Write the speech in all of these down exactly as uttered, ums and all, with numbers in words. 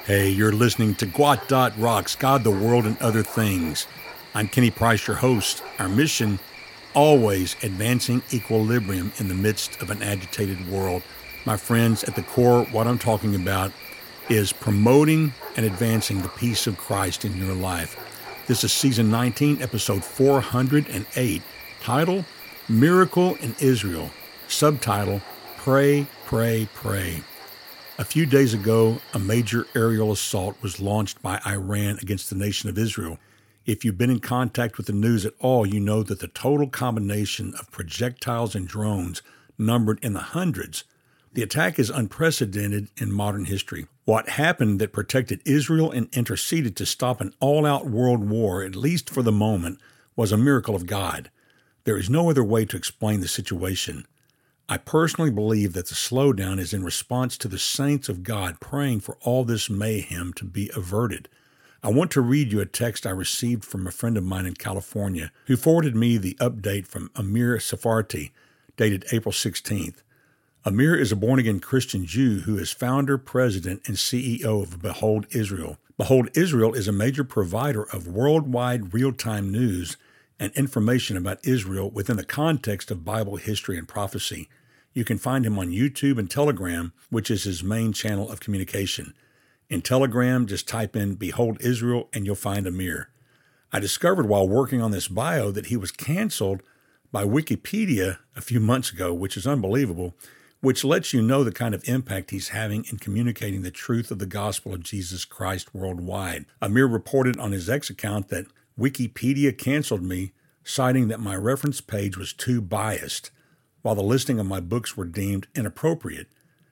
Hey, you're listening to Gwot Dot Rocks, God, the World, and Other Things. I'm Kenny Price, your host. Our mission, always advancing equilibrium in the midst of an agitated world. My friends, at the core, what I'm talking about is promoting and advancing the peace of Christ in your life. This is Season nineteen, Episode four hundred eight, title, Miracle in Israel, subtitle, Pray, Pray, Pray. A few days ago, a major aerial assault was launched by Iran against the nation of Israel. If you've been in contact with the news at all, you know that the total combination of projectiles and drones numbered in the hundreds. The attack is unprecedented in modern history. What happened that protected Israel and interceded to stop an all-out world war, at least for the moment, was a miracle of God. There is no other way to explain the situation. I personally believe that the slowdown is in response to the saints of God praying for all this mayhem to be averted. I want to read you a text I received from a friend of mine in California who forwarded me the update from Amir Safarti, dated April sixteenth. Amir is a born-again Christian Jew who is founder, president, and C E O of Behold Israel. Behold Israel is a major provider of worldwide real-time news and information about Israel within the context of Bible history and prophecy. You can find him on YouTube and Telegram, which is his main channel of communication. In Telegram, just type in Behold Israel and you'll find Amir. I discovered while working on this bio that he was canceled by Wikipedia a few months ago, which is unbelievable, which lets you know the kind of impact he's having in communicating the truth of the gospel of Jesus Christ worldwide. Amir reported on his X account that Wikipedia canceled me, citing that my reference page was too biased, while the listing of my books were deemed inappropriate.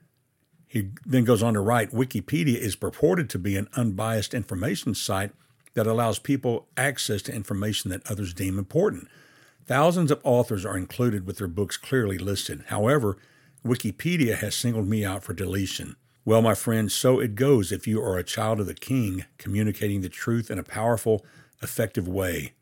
He then goes on to write, Wikipedia is purported to be an unbiased information site that allows people access to information that others deem important. Thousands of authors are included with their books clearly listed. However, Wikipedia has singled me out for deletion. Well, my friends, so it goes if you are a child of the King communicating the truth in a powerful, effective way.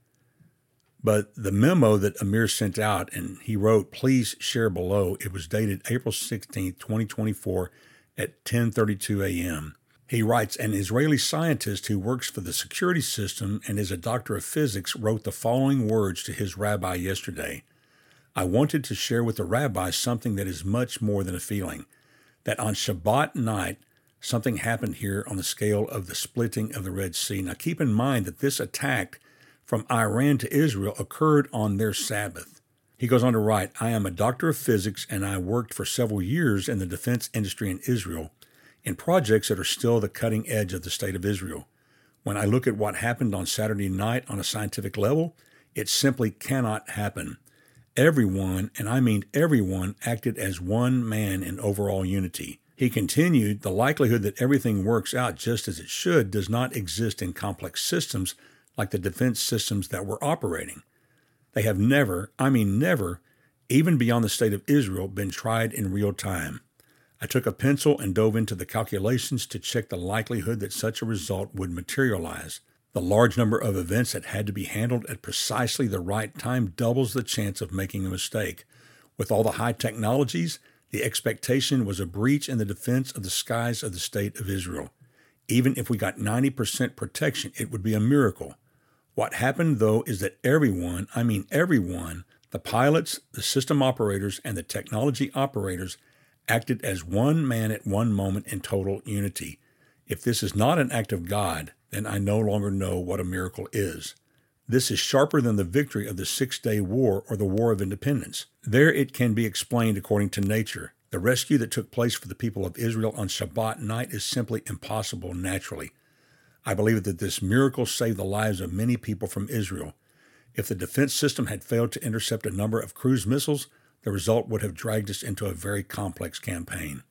But the memo that Amir sent out, and he wrote, please share below, it was dated April sixteenth, twenty twenty-four at ten thirty-two a.m. He writes, an Israeli scientist who works for the security system and is a doctor of physics wrote the following words to his rabbi yesterday. I wanted to share with the rabbi something that is much more than a feeling, that on Shabbat night, something happened here on the scale of the splitting of the Red Sea. Now keep in mind that this attack from Iran to Israel occurred on their Sabbath. He goes on to write, I am a doctor of physics and I worked for several years in the defense industry in Israel in projects that are still the cutting edge of the state of Israel. When I look at what happened on Saturday night on a scientific level, it simply cannot happen. Everyone, and I mean everyone, acted as one man in overall unity. He continued, the likelihood that everything works out just as it should does not exist in complex systems like the defense systems that were operating. They have never, I mean never, even beyond the state of Israel, been tried in real time. I took a pencil and dove into the calculations to check the likelihood that such a result would materialize. The large number of events that had to be handled at precisely the right time doubles the chance of making a mistake. With all the high technologies, the expectation was a breach in the defense of the skies of the state of Israel. Even if we got ninety percent protection, it would be a miracle. What happened, though, is that everyone, I mean everyone, the pilots, the system operators, and the technology operators acted as one man at one moment in total unity. If this is not an act of God, then I no longer know what a miracle is. This is sharper than the victory of the Six-Day War or the War of Independence. There it can be explained according to nature. The rescue that took place for the people of Israel on Shabbat night is simply impossible naturally. I believe that this miracle saved the lives of many people from Israel. If the defense system had failed to intercept a number of cruise missiles, the result would have dragged us into a very complex campaign.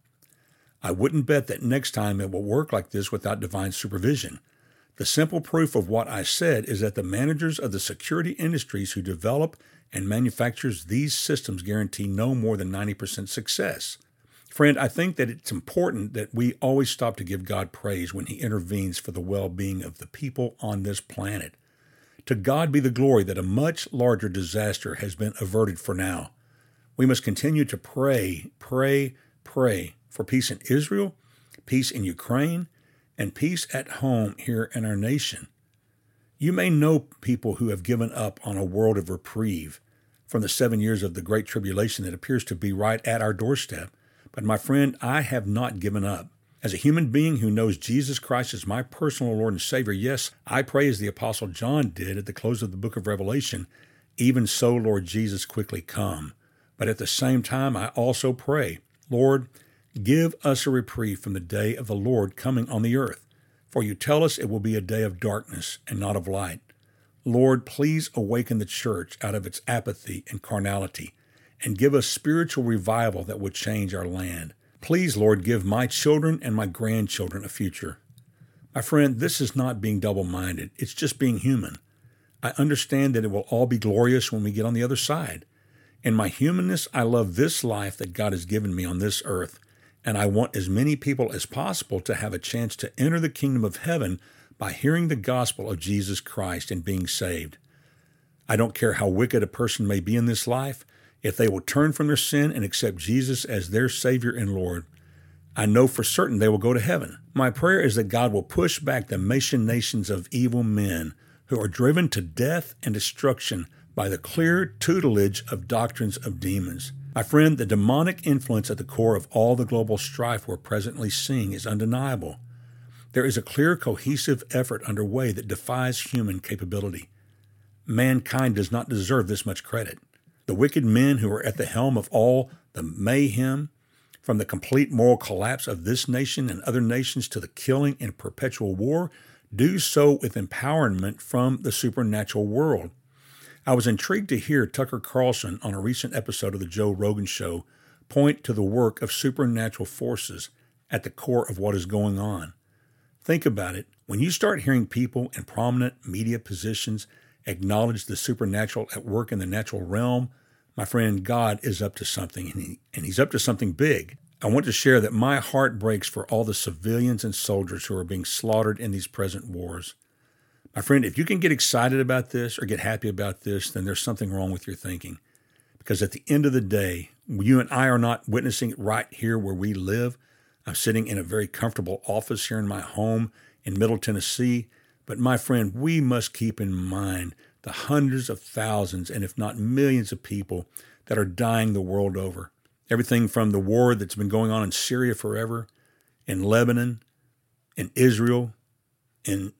I wouldn't bet that next time it will work like this without divine supervision. The simple proof of what I said is that the managers of the security industries who develop and manufactures these systems guarantee no more than ninety percent success. Friend, I think that it's important that we always stop to give God praise when he intervenes for the well-being of the people on this planet. To God be the glory that a much larger disaster has been averted for now. We must continue to pray, pray, pray for peace in Israel, peace in Ukraine, and peace at home here in our nation. You may know people who have given up on a world of reprieve from the seven years of the Great Tribulation that appears to be right at our doorstep. But my friend, I have not given up. As a human being who knows Jesus Christ as my personal Lord and Savior, yes, I pray as the Apostle John did at the close of the book of Revelation, even so, Lord Jesus, quickly come. But at the same time, I also pray, Lord, give us a reprieve from the day of the Lord coming on the earth. For you tell us it will be a day of darkness and not of light. Lord, please awaken the church out of its apathy and carnality and give us spiritual revival that would change our land. Please, Lord, give my children and my grandchildren a future. My friend, this is not being double-minded. It's just being human. I understand that it will all be glorious when we get on the other side. In my humanness, I love this life that God has given me on this earth, and I want as many people as possible to have a chance to enter the kingdom of heaven by hearing the gospel of Jesus Christ and being saved. I don't care how wicked a person may be in this life, if they will turn from their sin and accept Jesus as their Savior and Lord, I know for certain they will go to heaven. My prayer is that God will push back the machinations of evil men who are driven to death and destruction by the clear tutelage of doctrines of demons. My friend, the demonic influence at the core of all the global strife we're presently seeing is undeniable. There is a clear, cohesive effort underway that defies human capability. Mankind does not deserve this much credit. The wicked men who are at the helm of all the mayhem, from the complete moral collapse of this nation and other nations to the killing and perpetual war, do so with empowerment from the supernatural world. I was intrigued to hear Tucker Carlson on a recent episode of the Joe Rogan Show point to the work of supernatural forces at the core of what is going on. Think about it. When you start hearing people in prominent media positions acknowledge the supernatural at work in the natural realm, my friend, God is up to something, and, he, and he's up to something big. I want to share that my heart breaks for all the civilians and soldiers who are being slaughtered in these present wars. My friend, if you can get excited about this or get happy about this, then there's something wrong with your thinking. Because at the end of the day, you and I are not witnessing it right here where we live. I'm sitting in a very comfortable office here in my home in Middle Tennessee. But my friend, we must keep in mind the hundreds of thousands, and if not millions of people that are dying the world over. Everything from the war that's been going on in Syria forever, in Lebanon, in Israel, in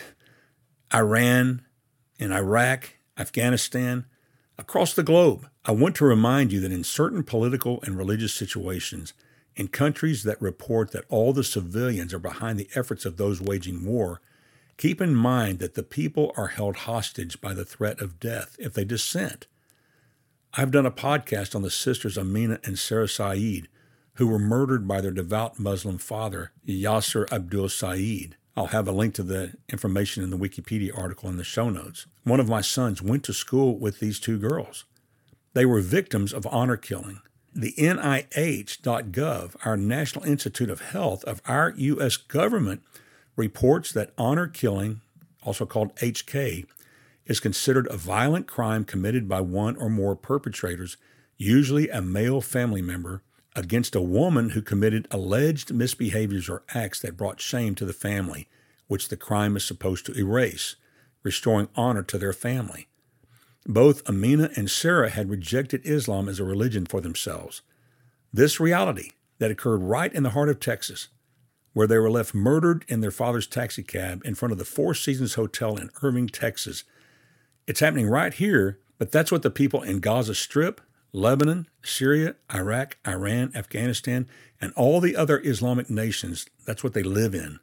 Iran, in Iraq, Afghanistan, across the globe. I want to remind you that in certain political and religious situations, in countries that report that all the civilians are behind the efforts of those waging war, keep in mind that the people are held hostage by the threat of death if they dissent. I've done a podcast on the sisters Amina and Sarah Saeed, who were murdered by their devout Muslim father, Yasser Abdul Saeed. I'll have a link to the information in the Wikipedia article in the show notes. One of my sons went to school with these two girls. They were victims of honor killing. The N I H dot gov, our National Institute of Health of our U S government, reports that honor killing, also called H K, is considered a violent crime committed by one or more perpetrators, usually a male family member, against a woman who committed alleged misbehaviors or acts that brought shame to the family, which the crime is supposed to erase, restoring honor to their family. Both Amina and Sarah had rejected Islam as a religion for themselves. This reality that occurred right in the heart of Texas, where they were left murdered in their father's taxicab in front of the Four Seasons Hotel in Irving, Texas. It's happening right here, but that's what the people in Gaza Strip, Lebanon, Syria, Iraq, Iran, Afghanistan, and all the other Islamic nations, that's what they live in.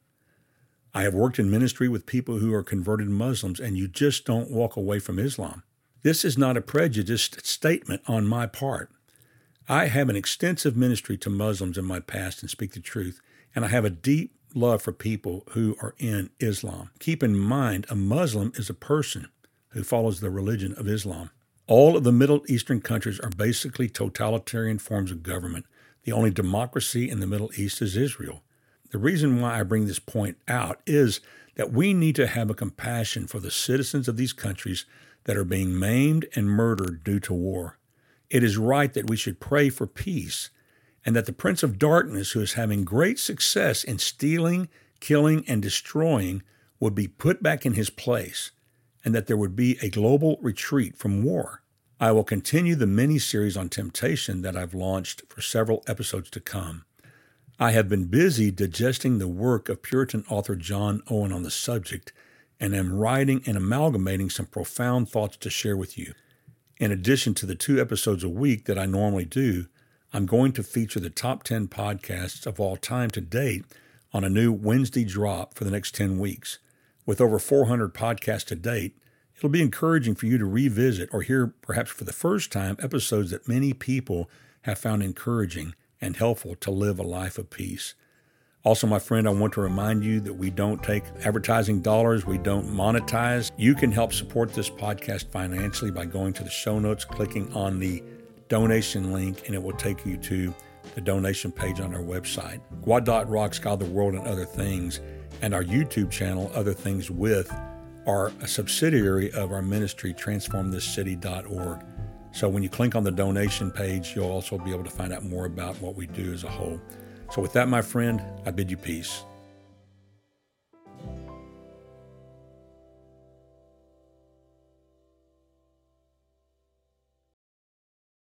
I have worked in ministry with people who are converted Muslims, and you just don't walk away from Islam. This is not a prejudiced statement on my part. I have an extensive ministry to Muslims in my past and speak the truth, and I have a deep love for people who are in Islam. Keep in mind, a Muslim is a person who follows the religion of Islam. All of the Middle Eastern countries are basically totalitarian forms of government. The only democracy in the Middle East is Israel. The reason why I bring this point out is that we need to have a compassion for the citizens of these countries that are being maimed and murdered due to war. It is right that we should pray for peace, and that the Prince of Darkness, who is having great success in stealing, killing and destroying would be put back in his place, and that there would be a global retreat from war. I will continue the mini-series on temptation that I've launched for several episodes to come. I have been busy digesting the work of Puritan author John Owen on the subject, and am writing and amalgamating some profound thoughts to share with you. In addition to the two episodes a week that I normally do, I'm going to feature the top ten podcasts of all time to date on a new Wednesday drop for the next ten weeks. With over four hundred podcasts to date, it'll be encouraging for you to revisit or hear, perhaps for the first time, episodes that many people have found encouraging and helpful to live a life of peace. Also, my friend, I want to remind you that we don't take advertising dollars. We don't monetize. You can help support this podcast financially by going to the show notes, clicking on the donation link, and it will take you to the donation page on our website. Gwot dot Rocks, God, the World, and Other Things, and our YouTube channel, Other Things With, are a subsidiary of our ministry, transform this city dot org. So when you click on the donation page, you'll also be able to find out more about what we do as a whole. So with that, my friend, I bid you peace.